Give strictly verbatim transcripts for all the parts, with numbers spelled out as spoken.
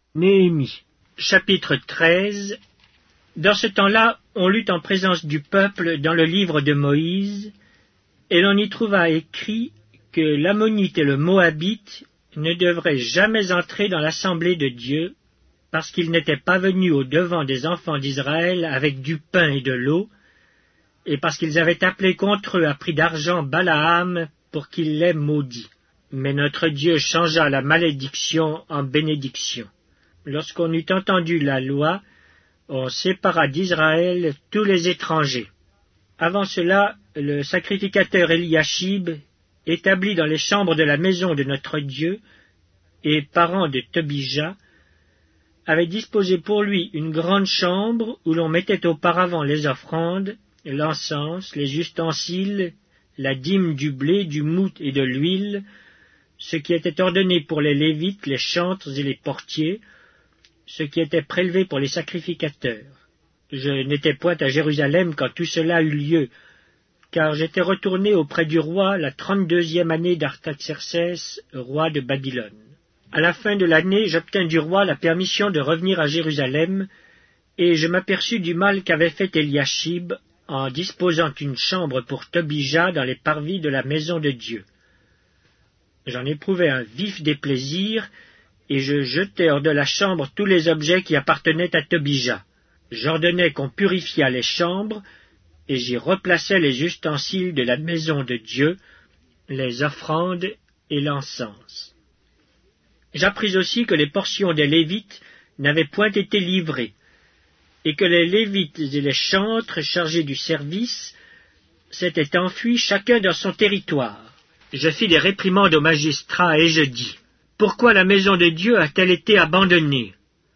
Néhémie, chapitre treize. Dans ce temps-là, on lut en présence du peuple dans le livre de Moïse, et l'on y trouva écrit que l'Ammonite et le Moabite ne devraient jamais entrer dans l'assemblée de Dieu, parce qu'ils n'étaient pas venus au devant des enfants d'Israël avec du pain et de l'eau, et parce qu'ils avaient appelé contre eux à prix d'argent Balaam pour qu'il les maudît. Mais notre Dieu changea la malédiction en bénédiction. Lorsqu'on eut entendu la loi, on sépara d'Israël tous les étrangers. Avant cela, le sacrificateur Eliashib, établi dans les chambres de la maison de notre Dieu, et parent de Tobija, avait disposé pour lui une grande chambre où l'on mettait auparavant les offrandes, l'encens, les ustensiles, la dîme du blé, du moût et de l'huile, ce qui était ordonné pour les Lévites, les chantres et les portiers, ce qui était prélevé pour les sacrificateurs. Je n'étais point à Jérusalem quand tout cela eut lieu, car j'étais retourné auprès du roi la trente-deuxième année d'Artaxerxès, roi de Babylone. À la fin de l'année, j'obtins du roi la permission de revenir à Jérusalem, et je m'aperçus du mal qu'avait fait Eliashib en disposant une chambre pour Tobija dans les parvis de la maison de Dieu. J'en éprouvai un vif déplaisir, et je jetai hors de la chambre tous les objets qui appartenaient à Tobija. J'ordonnai qu'on purifiât les chambres, et j'y replaçai les ustensiles de la maison de Dieu, les offrandes et l'encens. J'appris aussi que les portions des Lévites n'avaient point été livrées, et que les Lévites et les chantres chargés du service s'étaient enfuis chacun dans son territoire. Je fis des réprimandes aux magistrats, et je dis, « Pourquoi la maison de Dieu a-t-elle été abandonnée ?»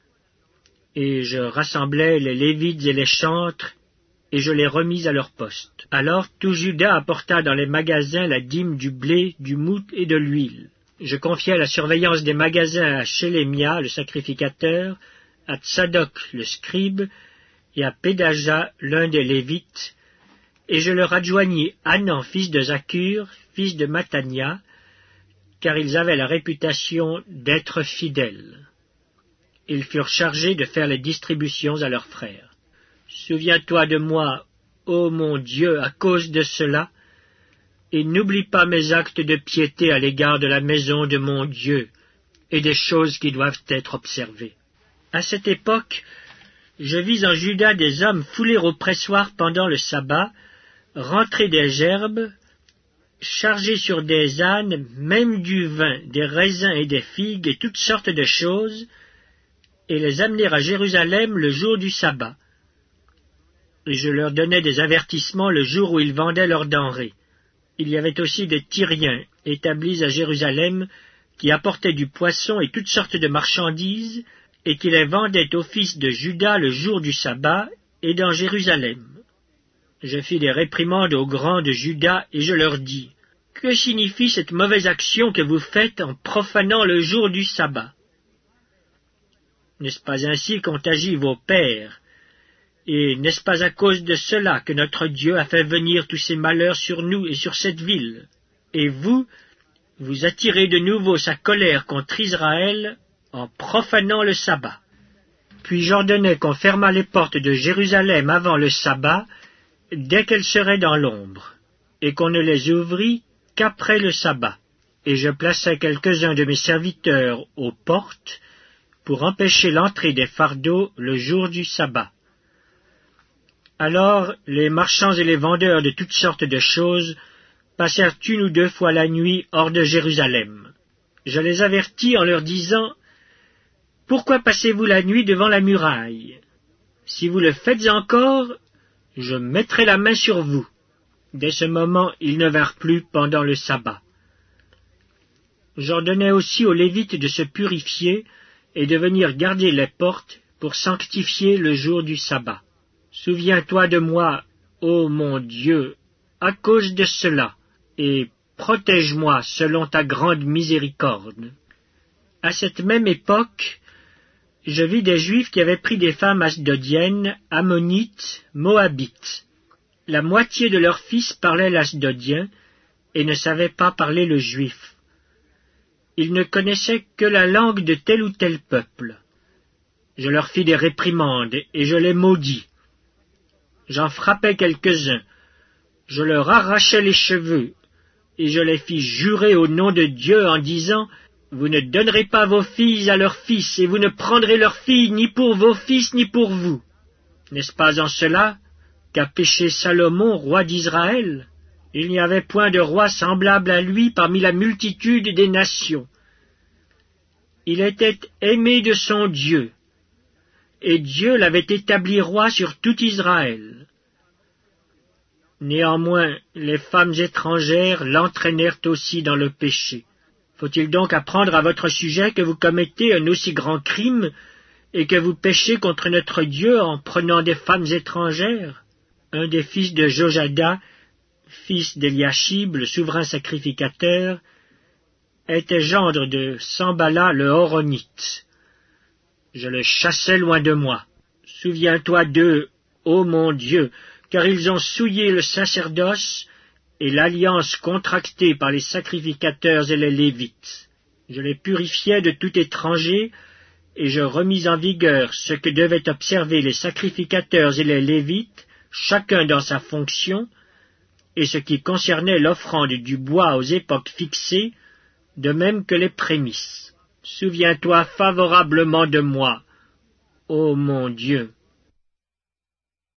Et je rassemblai les Lévites et les chantres, et je les remis à leur poste. Alors tout Juda apporta dans les magasins la dîme du blé, du moût et de l'huile. Je confiai la surveillance des magasins à Shélémia, le sacrificateur, à Tsadok, le scribe, et à Pédaja, l'un des Lévites, et je leur adjoignis Hanan, fils de Zakur, fils de Matania, car ils avaient la réputation d'être fidèles. Ils furent chargés de faire les distributions à leurs frères. Souviens-toi de moi, ô mon Dieu, à cause de cela, et n'oublie pas mes actes de piété à l'égard de la maison de mon Dieu, et des choses qui doivent être observées. À cette époque, je vis en Juda des hommes foulés au pressoir pendant le sabbat, rentrer des gerbes, charger sur des ânes même du vin, des raisins et des figues et toutes sortes de choses, et les amener à Jérusalem le jour du sabbat. Et je leur donnais des avertissements le jour où ils vendaient leurs denrées. Il y avait aussi des Tyriens établis à Jérusalem qui apportaient du poisson et toutes sortes de marchandises, et qui les vendaient aux fils de Juda le jour du sabbat et dans Jérusalem. Je fis des réprimandes aux grands de Juda, et je leur dis, « Que signifie cette mauvaise action que vous faites en profanant le jour du sabbat? N'est-ce pas ainsi qu'ont agi vos pères? Et n'est-ce pas à cause de cela que notre Dieu a fait venir tous ces malheurs sur nous et sur cette ville? Et vous, vous attirez de nouveau sa colère contre Israël en profanant le sabbat. » Puis j'ordonnai qu'on fermât les portes de Jérusalem avant le sabbat, dès qu'elles seraient dans l'ombre, et qu'on ne les ouvrît qu'après le sabbat. Et je plaçai quelques-uns de mes serviteurs aux portes pour empêcher l'entrée des fardeaux le jour du sabbat. Alors les marchands et les vendeurs de toutes sortes de choses passèrent une ou deux fois la nuit hors de Jérusalem. Je les avertis en leur disant, « Pourquoi passez-vous la nuit devant la muraille? Si vous le faites encore, je mettrai la main sur vous. » Dès ce moment, ils ne vinrent plus pendant le sabbat. J'ordonnai aussi aux Lévites de se purifier et de venir garder les portes pour sanctifier le jour du sabbat. Souviens-toi de moi, ô mon Dieu, à cause de cela, et protège-moi selon ta grande miséricorde. À cette même époque, je vis des Juifs qui avaient pris des femmes asdodiennes, ammonites, moabites. La moitié de leurs fils parlaient l'asdodien et ne savaient pas parler le juif. Ils ne connaissaient que la langue de tel ou tel peuple. Je leur fis des réprimandes, et je les maudis. J'en frappai quelques-uns, je leur arrachai les cheveux, et je les fis jurer au nom de Dieu en disant, « Vous ne donnerez pas vos filles à leurs fils, et vous ne prendrez leurs filles ni pour vos fils ni pour vous. » N'est-ce pas en cela qu'a péché Salomon, roi d'Israël? Il n'y avait point de roi semblable à lui parmi la multitude des nations. Il était aimé de son Dieu, et Dieu l'avait établi roi sur tout Israël. Néanmoins, les femmes étrangères l'entraînèrent aussi dans le péché. Faut-il donc apprendre à votre sujet que vous commettez un aussi grand crime, et que vous péchez contre notre Dieu en prenant des femmes étrangères? Un des fils de Jojada, fils d'Eliashib, le souverain sacrificateur, était gendre de Sambala le Horonite. Je le chassai loin de moi. Souviens-toi d'eux, ô mon Dieu, car ils ont souillé le sacerdoce et l'alliance contractée par les sacrificateurs et les Lévites. Je les purifiai de tout étranger, et je remis en vigueur ce que devaient observer les sacrificateurs et les Lévites, chacun dans sa fonction, et ce qui concernait l'offrande du bois aux époques fixées, de même que les prémices. Souviens-toi favorablement de moi, ô mon Dieu.